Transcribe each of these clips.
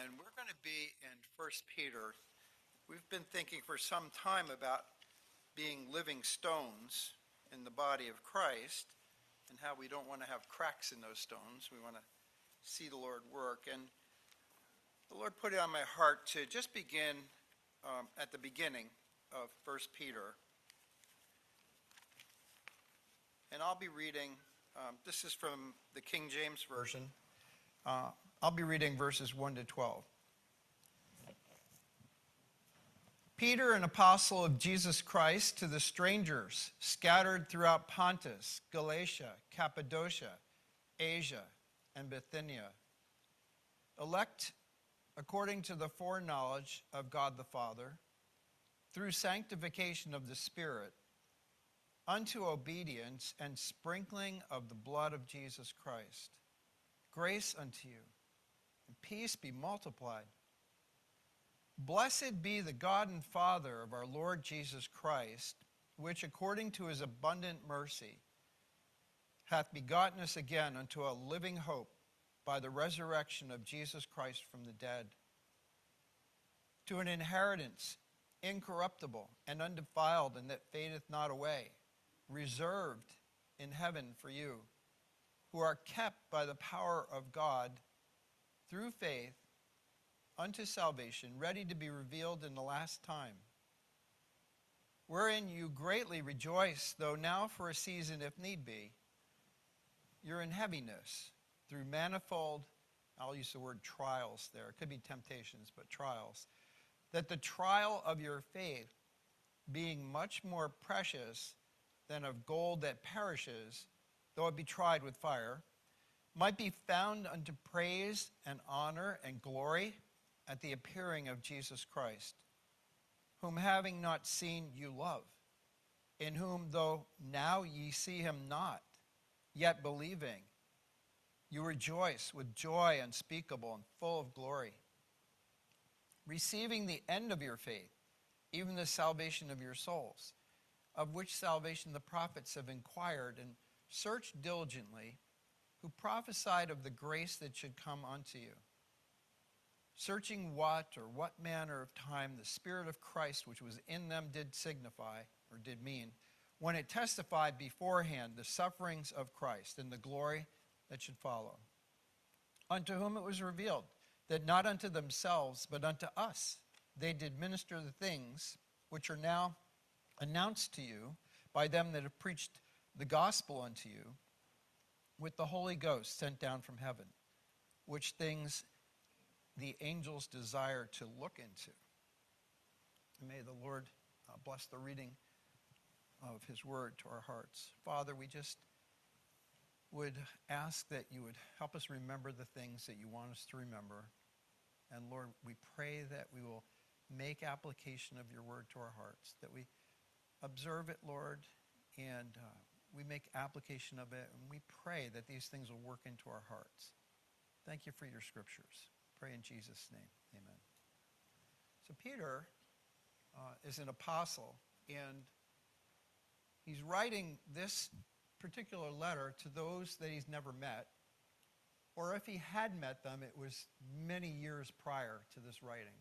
and we're going to be in 1 Peter. We've been thinking for some time about being living stones in the body of Christ and how we don't want to have cracks in those stones. We want to see the Lord work. And the Lord put it on my heart to just begin at the beginning of 1 Peter. And I'll be reading, this is from the King James Version. I'll be reading verses 1 to 12. Peter, an apostle of Jesus Christ, to the strangers scattered throughout Pontus, Galatia, Cappadocia, Asia, and Bithynia, elect according to the foreknowledge of God the Father, through sanctification of the Spirit, unto obedience and sprinkling of the blood of Jesus Christ. Grace unto you, and peace be multiplied. Blessed be the God and Father of our Lord Jesus Christ, which according to his abundant mercy hath begotten us again unto a living hope by the resurrection of Jesus Christ from the dead, to an inheritance incorruptible and undefiled, and that fadeth not away, reserved in heaven for you, who are kept by the power of God through faith unto salvation, ready to be revealed in the last time, wherein you greatly rejoice, though now for a season, if need be, you're in heaviness through manifold, I'll use the word trials there, it could be temptations, but trials, that the trial of your faith, being much more precious than of gold that perishes, though it be tried with fire, might be found unto praise and honor and glory at the appearing of Jesus Christ, whom having not seen you love, in whom though now ye see him not, yet believing, you rejoice with joy unspeakable and full of glory, receiving the end of your faith, even the salvation of your souls, of which salvation the prophets have inquired and searched diligently, who prophesied of the grace that should come unto you, searching what manner of time the Spirit of Christ which was in them did signify, or did mean, when it testified beforehand the sufferings of Christ and the glory that should follow, unto whom it was revealed that not unto themselves but unto us they did minister the things which are now announced to you by them that have preached the gospel unto you with the Holy Ghost sent down from heaven, which things the angels desire to look into. And may the Lord bless the reading of his word to our hearts. Father, we just would ask that you would help us remember the things that you want us to remember. And Lord, we pray that we will make application of your word to our hearts, that we observe it, Lord, and we make application of it, and we pray that these things will work into our hearts. Thank you for your scriptures. Pray in Jesus' name. Amen. So Peter is an apostle, and he's writing this particular letter to those that he's never met, or if he had met them, it was many years prior to this writing.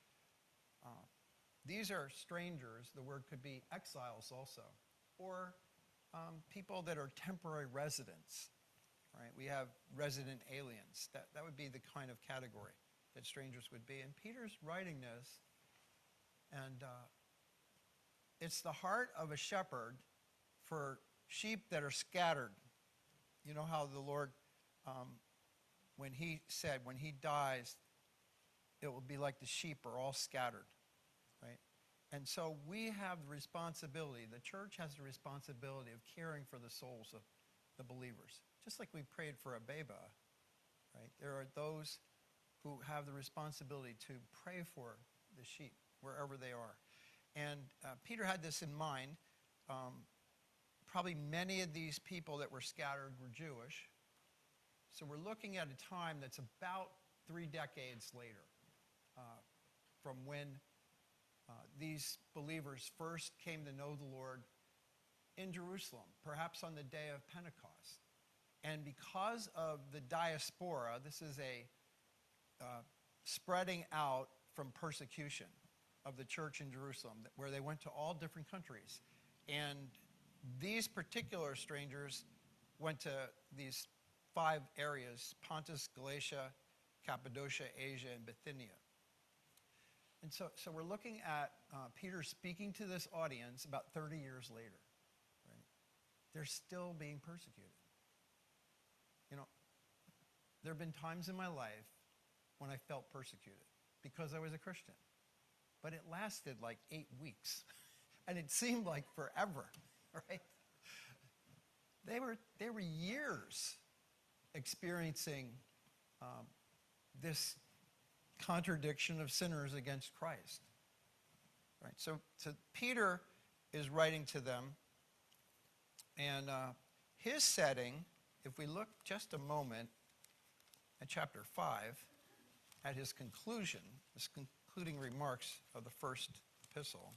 These are strangers. The word could be exiles also, or people that are temporary residents. Right? We have resident aliens. That would be the kind of category that strangers would be. And Peter's writing this, and it's the heart of a shepherd for sheep that are scattered. You know how the Lord, when he said, when he dies, it will be like the sheep are all scattered, right? And so we have the responsibility, the church has the responsibility of caring for the souls of the believers. Just like we prayed for Abeba, right? There are those who have the responsibility to pray for the sheep wherever they are. And Peter had this in mind. Probably many of these people that were scattered were Jewish. So we're looking at a time that's about 3 decades later from when these believers first came to know the Lord in Jerusalem, perhaps on the day of Pentecost. And because of the diaspora, this is a spreading out from persecution of the church in Jerusalem, where they went to all different countries. And these particular strangers went to these 5 areas: Pontus, Galatia, Cappadocia, Asia, and Bithynia. And so we're looking at Peter speaking to this audience about 30 years later. Right? They're still being persecuted. You know, there have been times in my life when I felt persecuted because I was a Christian. But it lasted like 8 weeks. And it seemed like forever, right? They were years experiencing this contradiction of sinners against Christ. Right? So Peter is writing to them, and his setting, if we look just a moment at chapter 5, at his conclusion, his concluding remarks of the first epistle,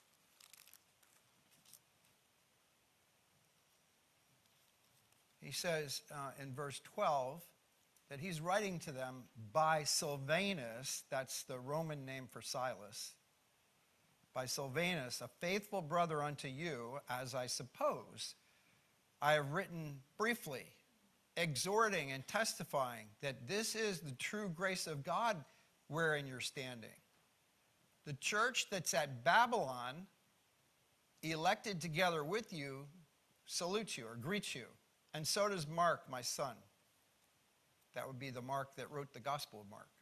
he says in verse 12 that he's writing to them by Silvanus, that's the Roman name for Silas, by Silvanus, a faithful brother unto you, as I suppose. I have written briefly, exhorting and testifying that this is the true grace of God wherein you're standing. The church that's at Babylon, elected together with you, salutes you or greets you. And so does Mark, my son. That would be the Mark that wrote the Gospel of Mark.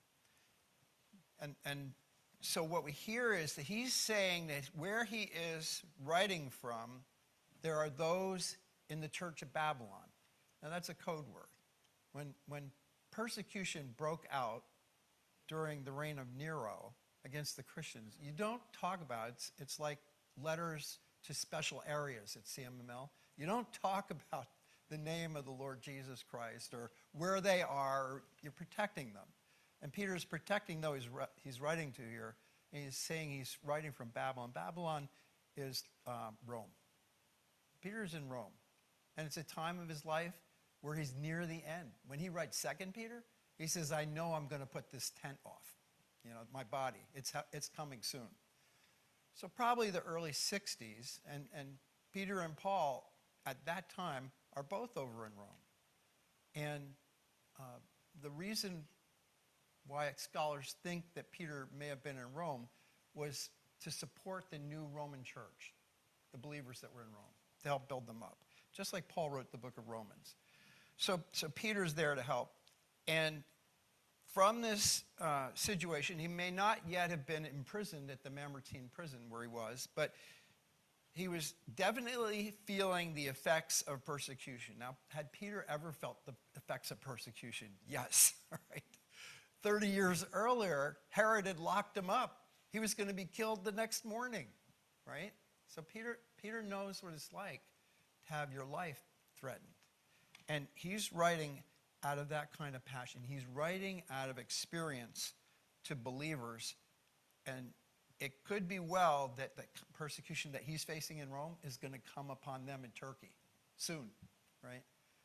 And so what we hear is that he's saying that where he is writing from, there are those in the church of Babylon. Now that's a code word. When persecution broke out during the reign of Nero against the Christians, you don't talk about it. It's like letters to special areas at CMML. You don't talk about the name of the Lord Jesus Christ or where they are. You're protecting them. And Peter's protecting those he's writing to here. And he's saying he's writing from Babylon. Babylon is Rome. Peter's in Rome. And it's a time of his life where he's near the end. When he writes 2 Peter, he says, I know I'm going to put this tent off. You know, my body. It's coming soon. So probably the early 60s. And Peter and Paul at that time are both over in Rome. And the reason why scholars think that Peter may have been in Rome was to support the new Roman church, the believers that were in Rome, to help build them up, just like Paul wrote the book of Romans. So Peter's there to help. And from this situation, he may not yet have been imprisoned at the Mamertine prison where he was, but he was definitely feeling the effects of persecution. Now, had Peter ever felt the effects of persecution? Yes, right? 30 years earlier, Herod had locked him up. He was going to be killed the next morning, right? So Peter knows what it's like to have your life threatened. And he's writing out of that kind of passion. He's writing out of experience to believers. And it could be well that the persecution that he's facing in Rome is going to come upon them in Turkey soon, right?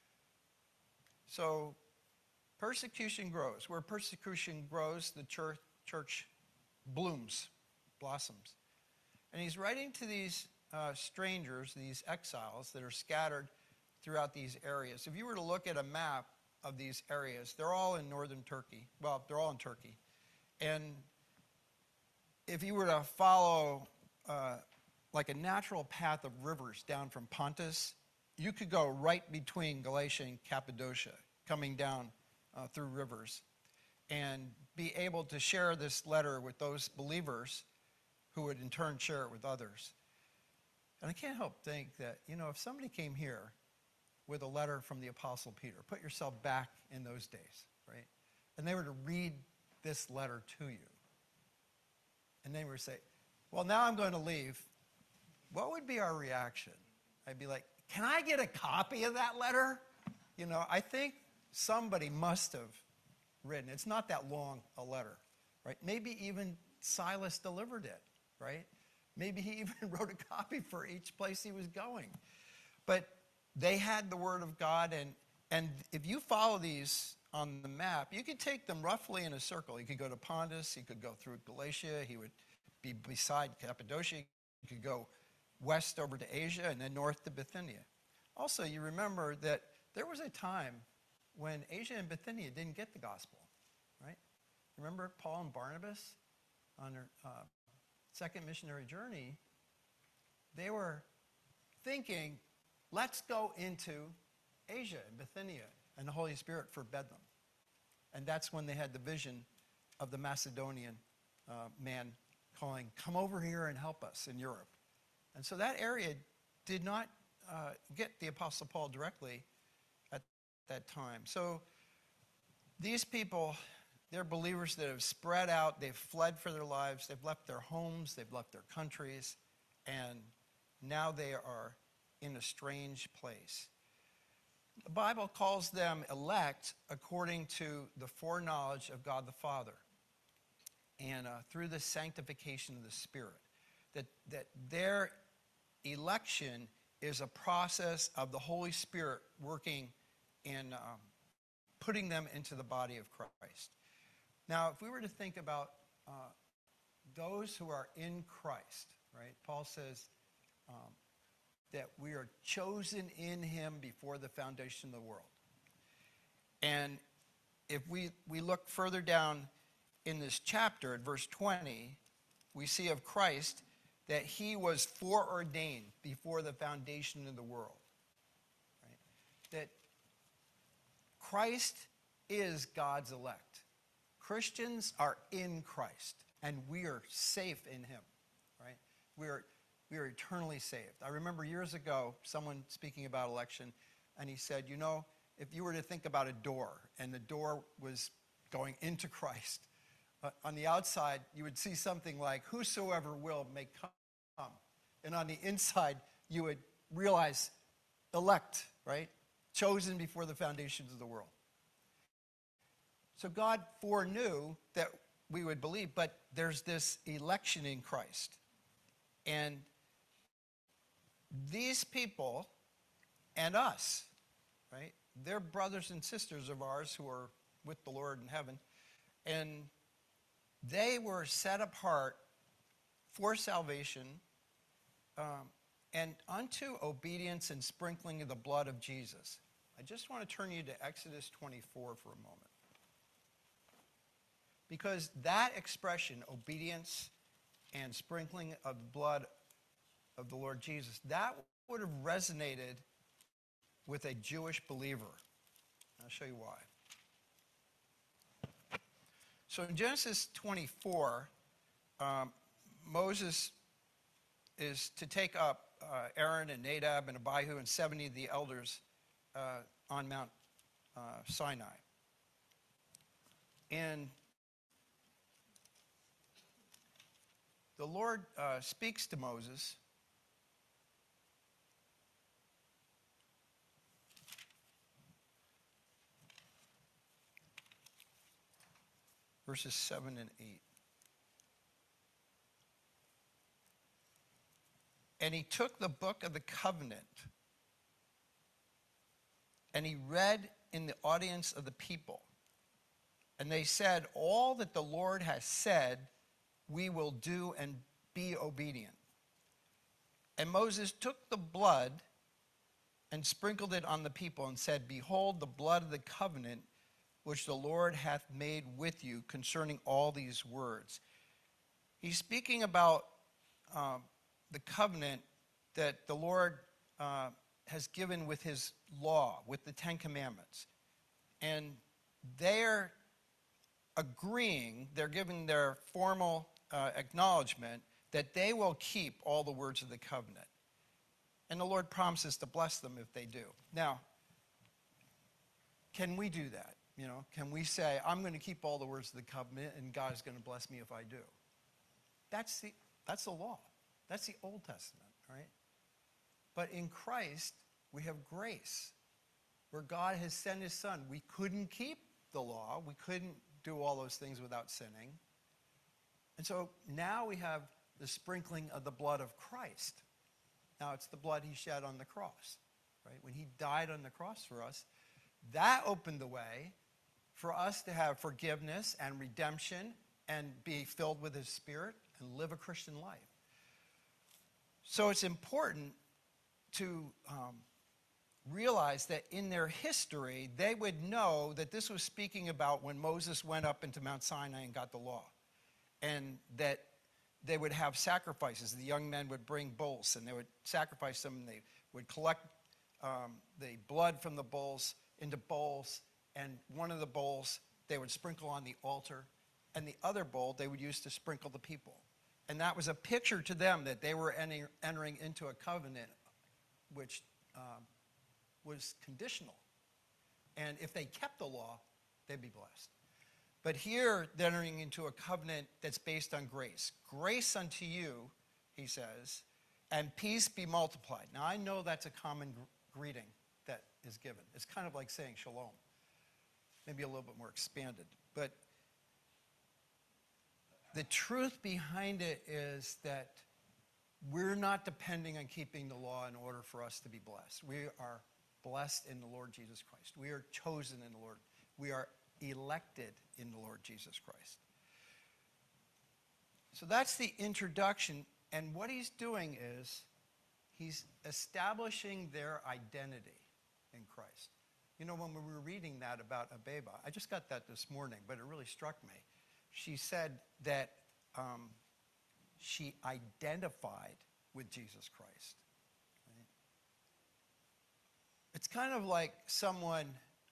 So persecution grows. Where persecution grows, the church blossoms. And he's writing to these strangers, these exiles that are scattered throughout these areas. If you were to look at a map of these areas, they're all in northern Turkey. Well, they're all in Turkey. And if you were to follow like a natural path of rivers down from Pontus, you could go right between Galatia and Cappadocia, coming down through rivers, and be able to share this letter with those believers who would in turn share it with others. And I can't help think that, if somebody came here with a letter from the Apostle Peter, put yourself back in those days, right? And they were to read this letter to you. And they were to say, well, now I'm going to leave. What would be our reaction? I'd be like, can I get a copy of that letter? I think somebody must have written. It's not that long a letter, right? Maybe even Silas delivered it, right? Maybe he even wrote a copy for each place he was going. But they had the Word of God, and if you follow these on the map, you could take them roughly in a circle. He could go to Pontus, he could go through Galatia, he would be beside Cappadocia, he could go west over to Asia, and then north to Bithynia. Also, you remember that there was a time when Asia and Bithynia didn't get the gospel, right? Remember Paul and Barnabas on their second missionary journey? They were thinking, let's go into Asia and Bithynia, and the Holy Spirit forbade them. And that's when they had the vision of the Macedonian man calling, come over here and help us in Europe. And so that area did not get the Apostle Paul directly at that time. So these people, they're believers that have spread out, they've fled for their lives, they've left their homes, they've left their countries, and now they are in a strange place. The Bible calls them elect according to the foreknowledge of God the Father and through the sanctification of the Spirit. That their election is a process of the Holy Spirit working in putting them into the body of Christ. Now, if we were to think about those who are in Christ, right? Paul says that we are chosen in him before the foundation of the world. And if we look further down in this chapter at verse 20, we see of Christ that he was foreordained before the foundation of the world. Right? That Christ is God's elect. Christians are in Christ, and we are safe in him. Right? We are eternally saved. I remember years ago, someone speaking about election, and he said, you know, if you were to think about a door, and the door was going into Christ, on the outside, you would see something like, whosoever will may come. And on the inside, you would realize, elect, right? Chosen before the foundations of the world. So God foreknew that we would believe, but there's this election in Christ. And these people and us, right? They're brothers and sisters of ours who are with the Lord in heaven. And they were set apart for salvation and unto obedience and sprinkling of the blood of Jesus. I just want to turn you to Exodus 24 for a moment. Because that expression, obedience and sprinkling of the blood of the Lord Jesus, that would have resonated with a Jewish believer. I'll show you why. So in Genesis 24, Moses is to take up Aaron and Nadab and Abihu and 70 of the elders on Mount Sinai. And the Lord speaks to Moses. Verses 7 and 8. And he took the book of the covenant, and he read in the audience of the people. And they said, all that the Lord has said, we will do and be obedient. And Moses took the blood and sprinkled it on the people and said, behold, the blood of the covenant which the Lord hath made with you concerning all these words. He's speaking about the covenant that the Lord has given with his law, with the Ten Commandments. And they're agreeing, they're giving their formal acknowledgement that they will keep all the words of the covenant. And the Lord promises to bless them if they do. Now, can we do that? You know, can we say, I'm going to keep all the words of the covenant and God is going to bless me if I do? That's the law. That's the Old Testament, right? But in Christ, we have grace, where God has sent his Son. We couldn't keep the law. We couldn't do all those things without sinning. And so now we have the sprinkling of the blood of Christ. Now it's the blood he shed on the cross, right? When he died on the cross for us, that opened the way for us to have forgiveness and redemption and be filled with his Spirit and live a Christian life. So it's important to realize that in their history, they would know that this was speaking about when Moses went up into Mount Sinai and got the law. And that they would have sacrifices. The young men would bring bulls, and they would sacrifice them, and they would collect the blood from the bulls into bowls, and one of the bowls they would sprinkle on the altar, and the other bowl they would use to sprinkle the people. And that was a picture to them that they were entering into a covenant which was conditional. And if they kept the law, they'd be blessed. But here, they're entering into a covenant that's based on grace. Grace unto you, he says, and peace be multiplied. Now, I know that's a common greeting that is given. It's kind of like saying shalom, maybe a little bit more expanded. But the truth behind it is that we're not depending on keeping the law in order for us to be blessed. We are blessed in the Lord Jesus Christ. We are chosen in the Lord. We are elected in the Lord Jesus Christ. So that's the introduction. And what he's doing is he's establishing their identity in Christ. You know, when we were reading that about Abeba, I just got that this morning, but it really struck me. She said that she identified with Jesus Christ. Right? It's kind of like someone,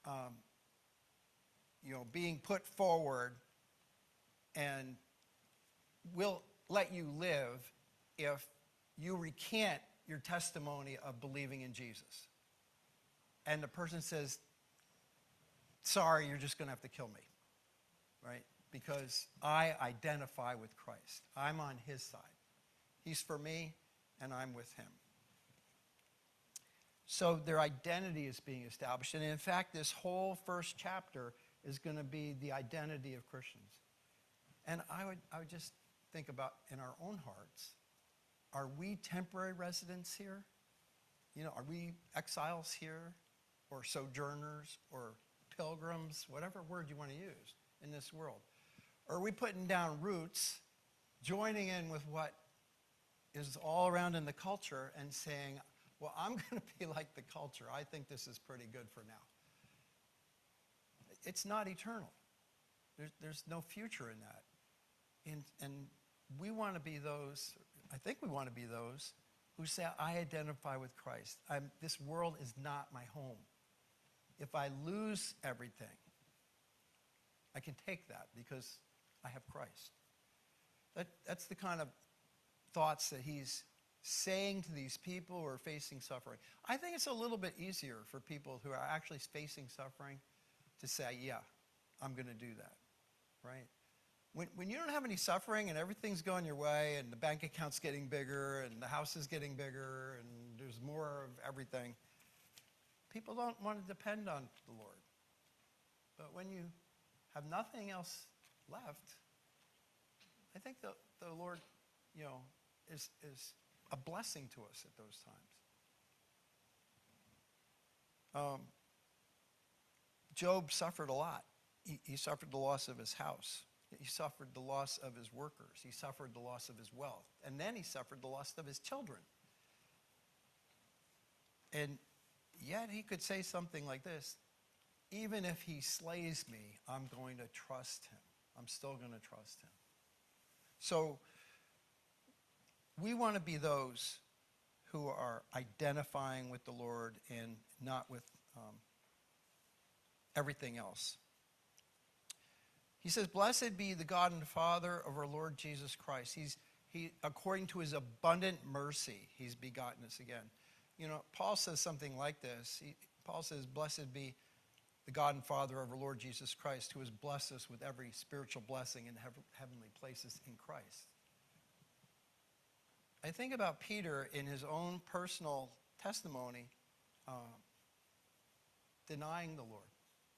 being put forward and will let you live if you recant your testimony of believing in Jesus. And the person says, sorry, you're just going to have to kill me, right? Because I identify with Christ. I'm on his side. He's for me, and I'm with him. So their identity is being established. And in fact, this whole first chapter is going to be the identity of Christians. And I would just think about in our own hearts, are we temporary residents here? You know, are we exiles here, or sojourners, or pilgrims, whatever word you want to use in this world? Or are we putting down roots, joining in with what is all around in the culture and saying, well, I'm going to be like the culture. I think this is pretty good for now. It's not eternal. There's no future in that. And we want to be those, I think we want to be those who say, I identify with Christ. This world is not my home. If I lose everything, I can take that because I have Christ. That's the kind of thoughts that he's saying to these people who are facing suffering. I think it's a little bit easier for people who are actually facing suffering to say, yeah, I'm going to do that, right? When you don't have any suffering and everything's going your way and the bank account's getting bigger and the house is getting bigger and there's more of everything, people don't want to depend on the Lord. But when you have nothing else left, I think the Lord, is a blessing to us at those times. Job suffered a lot. He suffered the loss of his house. He suffered the loss of his workers. He suffered the loss of his wealth. And then he suffered the loss of his children. And yet he could say something like this, even if he slays me, I'm going to trust him. I'm still going to trust him. So we want to be those who are identifying with the Lord and not with everything else. He says, blessed be the God and Father of our Lord Jesus Christ. He, according to his abundant mercy, he's begotten us again. You know, Paul says something like this. Paul says, blessed be the God and Father of our Lord Jesus Christ, who has blessed us with every spiritual blessing in heavenly places in Christ. I think about Peter in his own personal testimony, denying the Lord.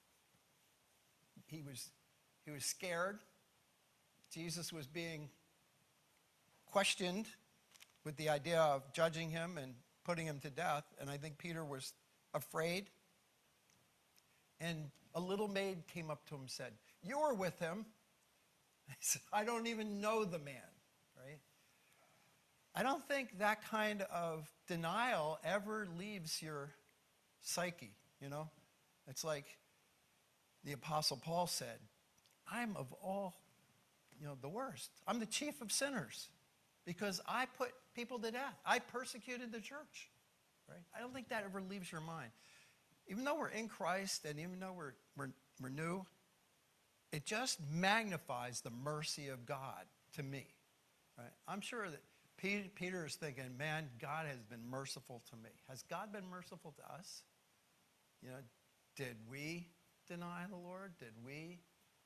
He was scared. Jesus was being questioned with the idea of judging him and putting him to death. And I think Peter was afraid. And a little maid came up to him and said, "You were with him." He said, "I don't even know the man," right? I don't think that kind of denial ever leaves your psyche, you know? It's like the Apostle Paul said, "I'm of all, the worst. I'm the chief of sinners because I put people to death. I persecuted the church," right? I don't think that ever leaves your mind. Even though we're in Christ and even though we're new, it just magnifies the mercy of God to me, right? I'm sure that Peter is thinking, man, God has been merciful to me. Has God been merciful to us? Did we deny the Lord? Did we,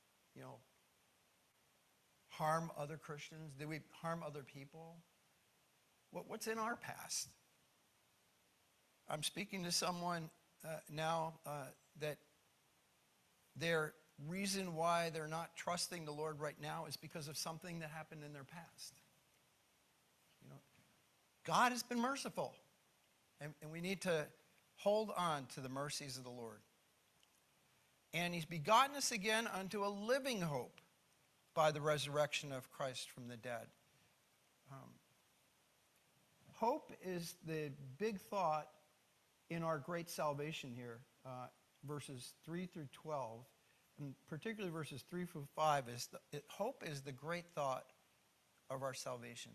harm other Christians? Did we harm other people? What's in our past? I'm speaking to someone now that their reason why they're not trusting the Lord right now is because of something that happened in their past. God has been merciful, and we need to hold on to the mercies of the Lord. And he's begotten us again unto a living hope by the resurrection of Christ from the dead. Hope is the big thought in our great salvation here, verses 3 through 12, and particularly verses 3 through 5. Hope is the great thought of our salvation.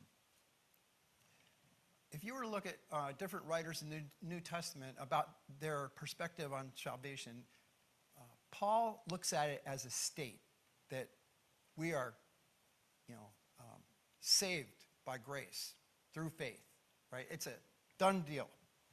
If you were to look at different writers in the New Testament about their perspective on salvation, Paul looks at it as a state that we are, saved by grace through faith, right? It's a done deal.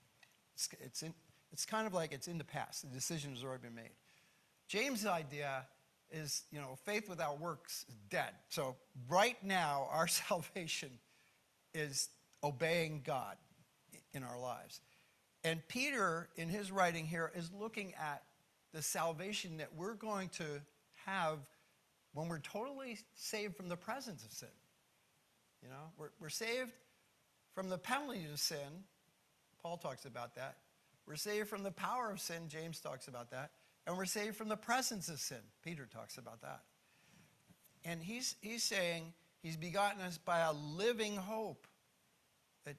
It's kind of like it's in the past. The decision has already been made. James' idea is, faith without works is dead. So right now, our salvation is obeying God in our lives. And Peter, in his writing here, is looking at the salvation that we're going to have when we're totally saved from the presence of sin. We're saved from the penalty of sin. Paul talks about that. We're saved from the power of sin. James talks about that. And we're saved from the presence of sin. Peter talks about that. And he's saying he's begotten us by a living hope. That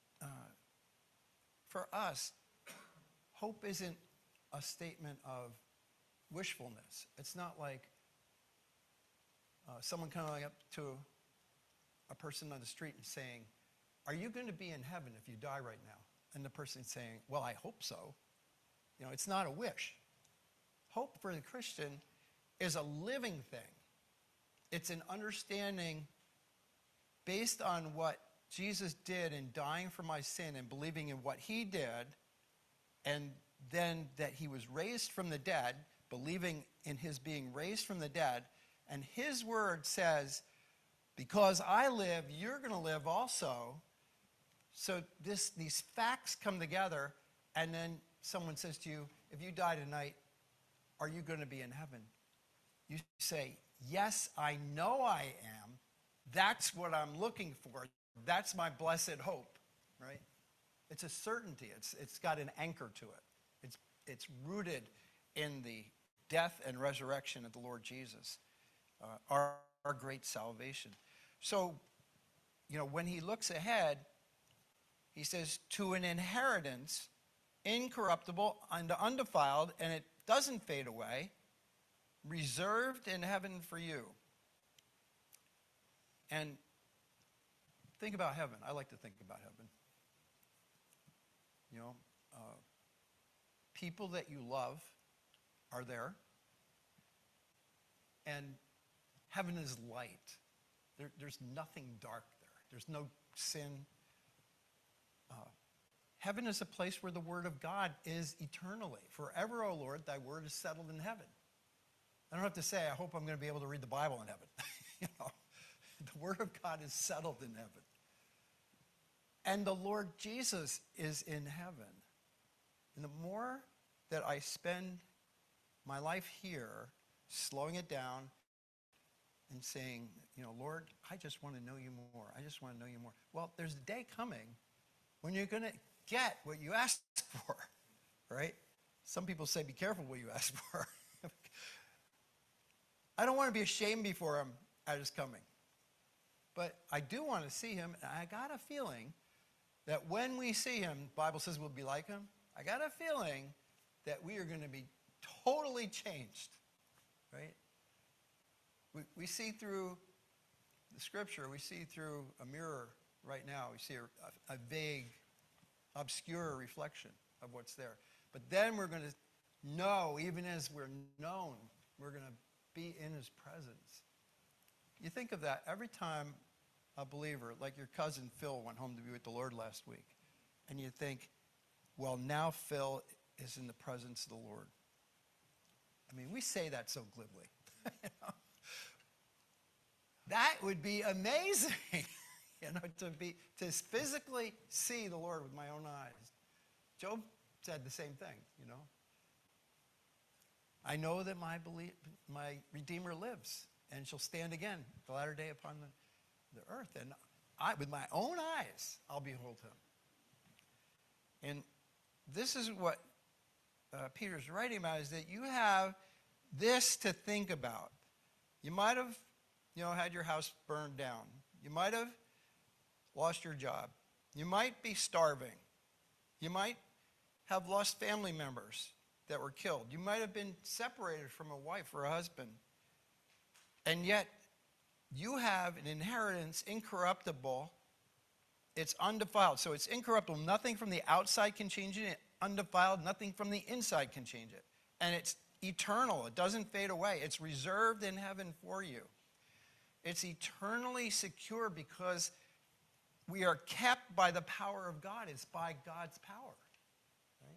for us, hope isn't a statement of wishfulness. It's not like someone coming up to a person on the street and saying, "Are you going to be in heaven if you die right now?" And the person saying, "Well, I hope so." It's not a wish. Hope for the Christian is a living thing. It's an understanding based on what Jesus did in dying for my sin and believing in what he did, and then that he was raised from the dead, believing in his being raised from the dead. And his word says, because I live, you're going to live also. So these facts come together, and then someone says to you, if you die tonight, are you going to be in heaven? You say, yes, I know I am. That's what I'm looking for. That's my blessed hope, right? It's a certainty. It's got an anchor to it. It's rooted in the death and resurrection of the Lord Jesus, our great salvation. So, when he looks ahead, he says, to an inheritance, incorruptible and undefiled, and it doesn't fade away, reserved in heaven for you. And think about heaven. I like to think about heaven. People that you love are there. And heaven is light. There's nothing dark there. There's no sin. Heaven is a place where the word of God is eternally. Forever, O Lord, thy word is settled in heaven. I don't have to say, I hope I'm going to be able to read the Bible in heaven. The word of God is settled in heaven. And the Lord Jesus is in heaven. And the more that I spend my life here, slowing it down and saying, Lord, I just want to know you more. I just want to know you more. Well, there's a day coming when you're going to get what you asked for, right? Some people say, be careful what you ask for. I don't want to be ashamed before him at his coming. But I do want to see him, and I got a feeling that when we see him, the Bible says we'll be like him. I got a feeling that we are going to be totally changed, right? We see through the scripture, we see through a mirror right now. We see a vague, obscure reflection of what's there. But then we're going to know, even as we're known, we're going to be in his presence. You think of that every time a believer, like your cousin Phil went home to be with the Lord last week, and you think, well, now Phil is in the presence of the Lord. I mean, we say that so glibly. You know? That would be amazing, to physically see the Lord with my own eyes. Job said the same thing, I know that my Redeemer lives, and shall stand again the latter day upon the earth. And with my own eyes, I'll behold him. And this is what Peter's writing about, is that you have this to think about. You might have, had your house burned down. You might have lost your job. You might be starving. You might have lost family members that were killed. You might have been separated from a wife or a husband. And yet, you have an inheritance incorruptible. It's undefiled. So it's incorruptible. Nothing from the outside can change it. Undefiled. Nothing from the inside can change it. And it's eternal. It doesn't fade away. It's reserved in heaven for you. It's eternally secure because we are kept by the power of God. It's by God's power. Right?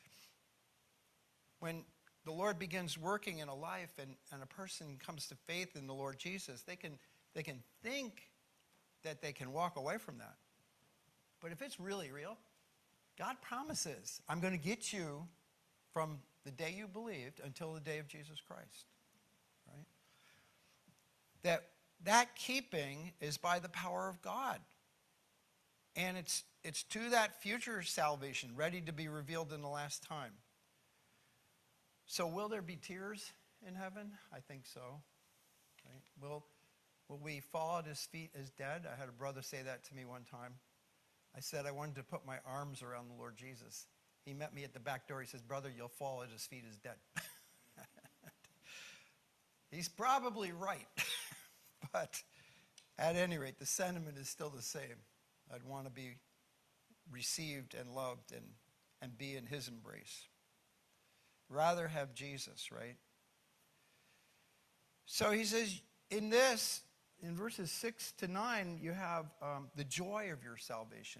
When the Lord begins working in a life and a person comes to faith in the Lord Jesus, they can think that they can walk away from that. But if it's really real, God promises, I'm going to get you from the day you believed until the day of Jesus Christ. Right? That keeping is by the power of God. And it's to that future salvation, ready to be revealed in the last time. So will there be tears in heaven? I think so. Right? Will we fall at his feet as dead? I had a brother say that to me one time. I said I wanted to put my arms around the Lord Jesus. He met me at the back door. He says, brother, you'll fall at his feet as dead. He's probably right. But at any rate, the sentiment is still the same. I'd want to be received and loved and be in his embrace. Rather have Jesus, right? So he says, in verses 6 to 9, you have the joy of your salvation.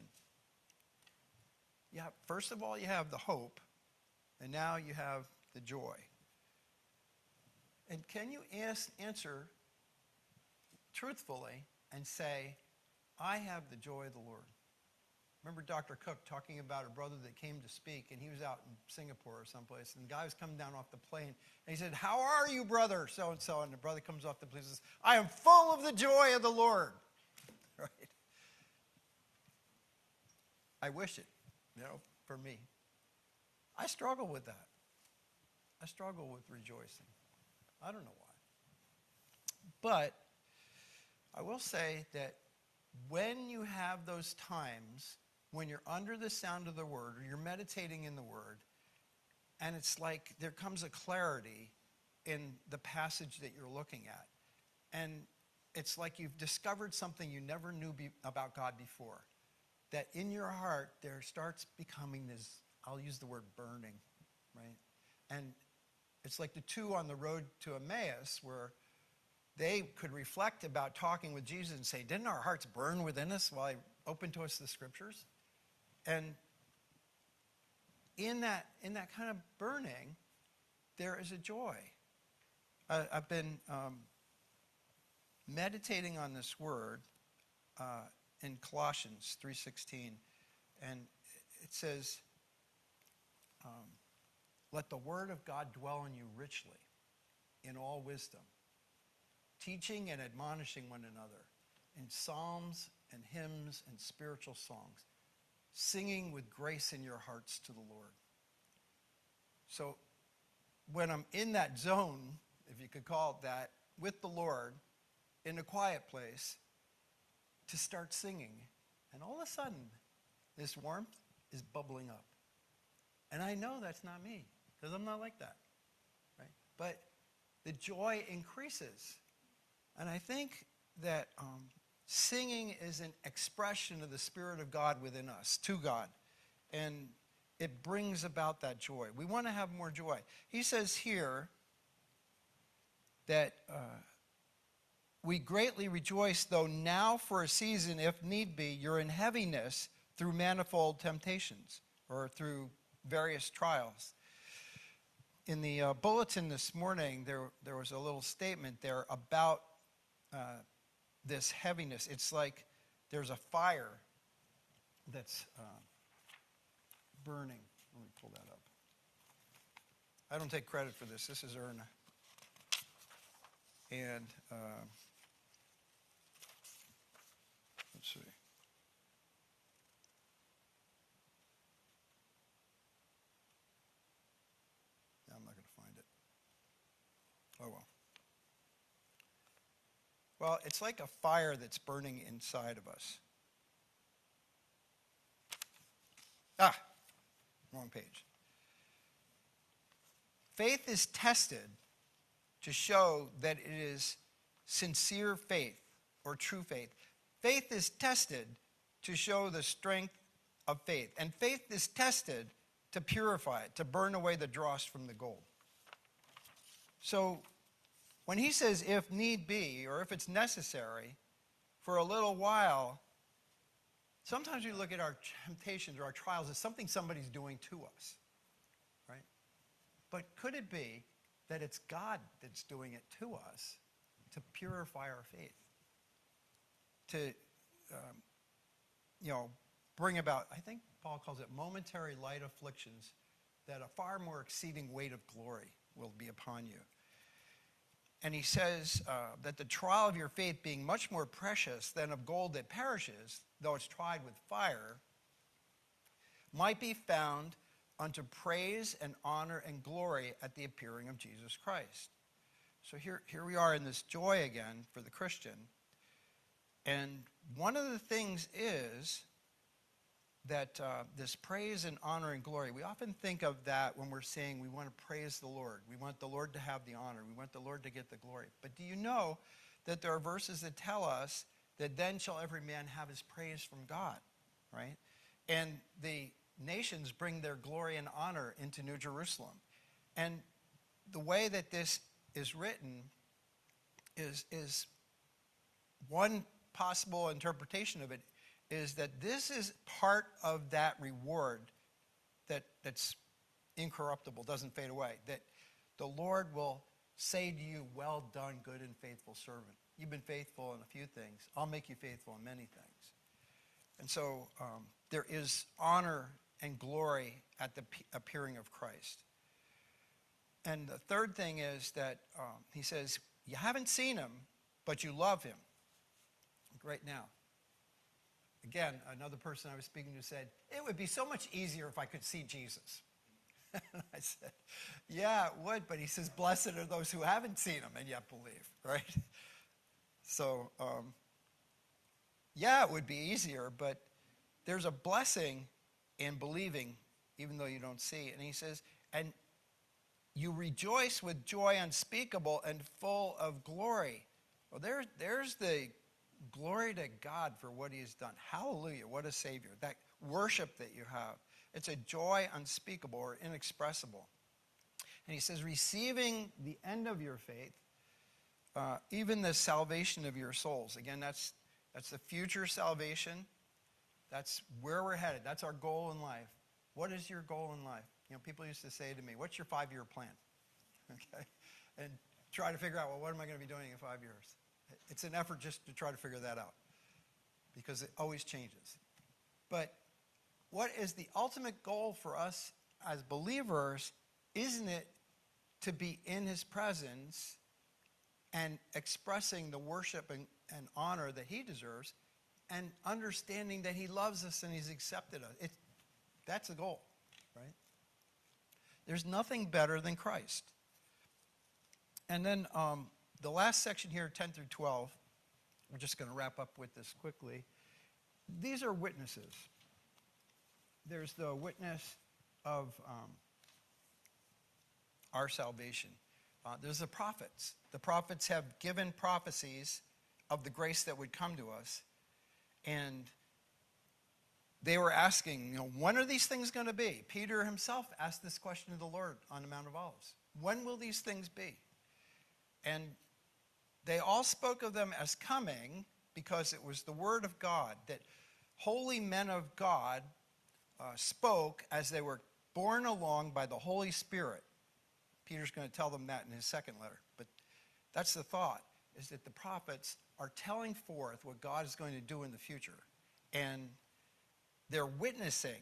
First of all, you have the hope, and now you have the joy. And can you answer truthfully and say, I have the joy of the Lord? Remember Dr. Cook talking about a brother that came to speak, and he was out in Singapore or someplace, and the guy was coming down off the plane, and he said, how are you, brother, so-and-so? And the brother comes off the plane and says, I am full of the joy of the Lord. Right? I wish it, for me. I struggle with that. I struggle with rejoicing. I don't know why. But I will say that when you have those times when you're under the sound of the word, or you're meditating in the word, and it's like there comes a clarity in the passage that you're looking at. And it's like you've discovered something you never knew about God before. That in your heart, there starts becoming this, I'll use the word burning, right? And it's like the two on the road to Emmaus, where they could reflect about talking with Jesus and say, didn't our hearts burn within us while he opened to us the scriptures? And in that kind of burning, there is a joy. I've been meditating on this word in Colossians 3:16, and it says, let the word of God dwell in you richly in all wisdom, teaching and admonishing one another in psalms and hymns and spiritual songs, singing with grace in your hearts to the Lord. So when I'm in that zone, if you could call it that, with the Lord in a quiet place to start singing. And all of a sudden, this warmth is bubbling up. And I know that's not me, because I'm not like that, right? But the joy increases. And I think that singing is an expression of the Spirit of God within us, to God. And it brings about that joy. We want to have more joy. He says here that we greatly rejoice, though now for a season, if need be, you're in heaviness through manifold temptations or through various trials. In the bulletin this morning, there was a little statement there about this heaviness. It's like there's a fire that's burning. Let me pull that up. I don't take credit for this. This is Erna. And let's see. I'm not going to find it. Oh, well. Well, it's like a fire that's burning inside of us. Wrong page. Faith is tested to show that it is sincere faith or true faith. Faith is tested to show the strength of faith. And faith is tested to purify it, to burn away the dross from the gold. So when he says if need be, or if it's necessary, for a little while, sometimes we look at our temptations or our trials as something somebody's doing to us, right? But could it be that it's God that's doing it to us to purify our faith, to, bring about, I think Paul calls it momentary light afflictions, that a far more exceeding weight of glory will be upon you. And he says that the trial of your faith being much more precious than of gold that perishes, though it's tried with fire, might be found unto praise and honor and glory at the appearing of Jesus Christ. So here we are in this joy again for the Christian. And one of the things is that this praise and honor and glory, we often think of that when we're saying we want to praise the Lord. We want the Lord to have the honor. We want the Lord to get the glory. But do you know that there are verses that tell us that then shall every man have his praise from God, right? And the nations bring their glory and honor into New Jerusalem. And the way that this is written is one possible interpretation of it is that this is part of that reward that's incorruptible, doesn't fade away, that the Lord will say to you, well done, good and faithful servant. You've been faithful in a few things. I'll make you faithful in many things. And so there is honor and glory at the appearing of Christ. And the third thing is that he says, you haven't seen him, but you love him. Like right now. Again, another person I was speaking to said, it would be so much easier if I could see Jesus. And I said, yeah, it would, but he says, blessed are those who haven't seen him and yet believe, right? So, yeah, it would be easier, but there's a blessing in believing even though you don't see. And he says, and you rejoice with joy unspeakable and full of glory. Well, there's the glory to God for what he has done. Hallelujah, what a Savior. That worship that you have. It's a joy unspeakable or inexpressible. And he says, receiving the end of your faith, even the salvation of your souls. Again, that's the future salvation. That's where we're headed. That's our goal in life. What is your goal in life? You know, people used to say to me, what's your 5-year plan? Okay? And try to figure out, well, what am I going to be doing in 5 years? It's an effort just to try to figure that out because it always changes. But what is the ultimate goal for us as believers? Isn't it to be in his presence and expressing the worship and honor that he deserves and understanding that he loves us and he's accepted us? That's the goal, right? There's nothing better than Christ. And then the last section here, 10 through 12, we're just going to wrap up with this quickly. These are witnesses. There's the witness of our salvation. There's the prophets. The prophets have given prophecies of the grace that would come to us. And they were asking, when are these things going to be? Peter himself asked this question of the Lord on the Mount of Olives. When will these things be? And they all spoke of them as coming because it was the word of God that holy men of God spoke as they were borne along by the Holy Spirit. Peter's going to tell them that in his second letter. But that's the thought, is that the prophets are telling forth what God is going to do in the future. And they're witnessing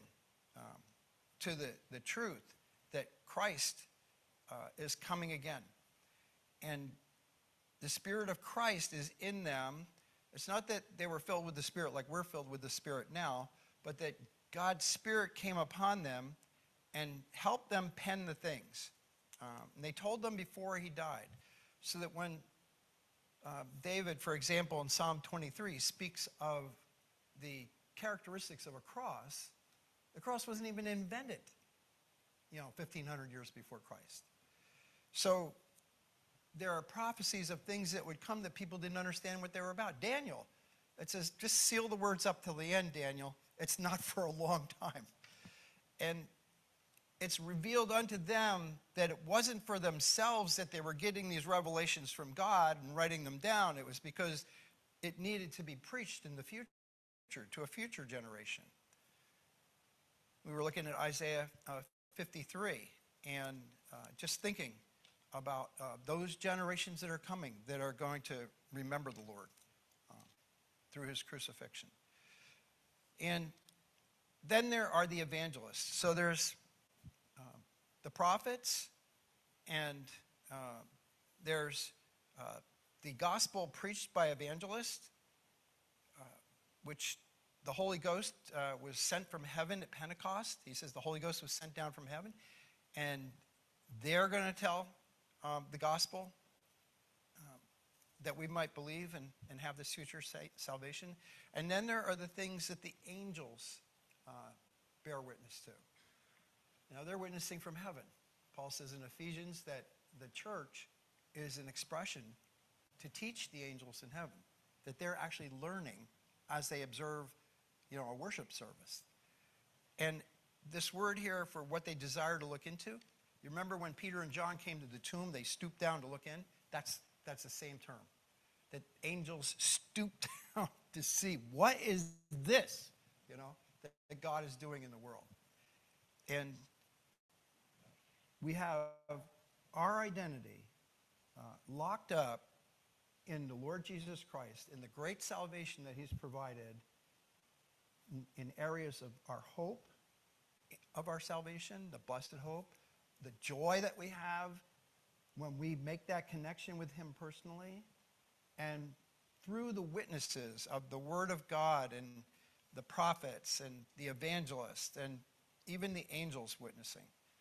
to the truth that Christ is coming again. And the Spirit of Christ is in them. It's not that they were filled with the Spirit like we're filled with the Spirit now, but that God's Spirit came upon them and helped them pen the things. And they told them before he died, so that when David, for example, in Psalm 23, speaks of the characteristics of a cross, the cross wasn't even invented, 1,500 years before Christ. So there are prophecies of things that would come that people didn't understand what they were about. Daniel, it says, just seal the words up till the end, Daniel. It's not for a long time. And it's revealed unto them that it wasn't for themselves that they were getting these revelations from God and writing them down. It was because it needed to be preached in the future, to a future generation. We were looking at Isaiah 53 and just thinking about those generations that are coming that are going to remember the Lord through his crucifixion. And then there are the evangelists. So there's the prophets, and there's the gospel preached by evangelists, which the Holy Ghost was sent from heaven at Pentecost. He says the Holy Ghost was sent down from heaven, and they're going to tell the gospel that we might believe and have this future salvation. And then there are the things that the angels bear witness to. They're witnessing from heaven. Paul says in Ephesians that the church is an expression to teach the angels in heaven, that they're actually learning as they observe, a worship service. And this word here for what they desire to look into, you remember when Peter and John came to the tomb, they stooped down to look in? That's the same term. That angels stoop down to see what is this, that God is doing in the world. And we have our identity locked up in the Lord Jesus Christ, in the great salvation that he's provided in areas of our hope, of our salvation, the blessed hope, the joy that we have when we make that connection with him personally, and through the witnesses of the Word of God and the prophets and the evangelists and even the angels witnessing.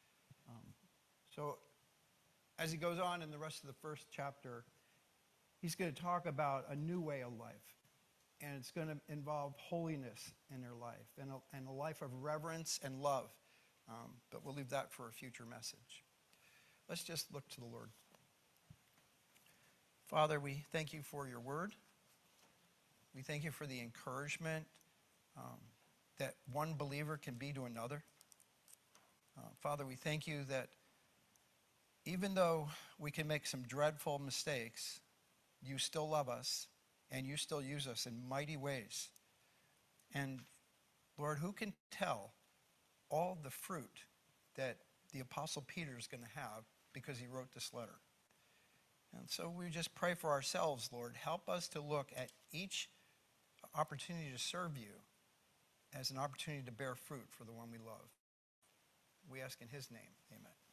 So as he goes on in the rest of the first chapter, he's going to talk about a new way of life. And it's going to involve holiness in their life and a life of reverence and love. But we'll leave that for a future message. Let's just look to the Lord. Father, we thank you for your word. We thank you for the encouragement that one believer can be to another. Father, we thank you that even though we can make some dreadful mistakes, you still love us and you still use us in mighty ways. And Lord, who can tell all the fruit that the Apostle Peter is going to have because he wrote this letter? And so we just pray for ourselves, Lord. Help us to look at each opportunity to serve you as an opportunity to bear fruit for the one we love. We ask in his name, amen.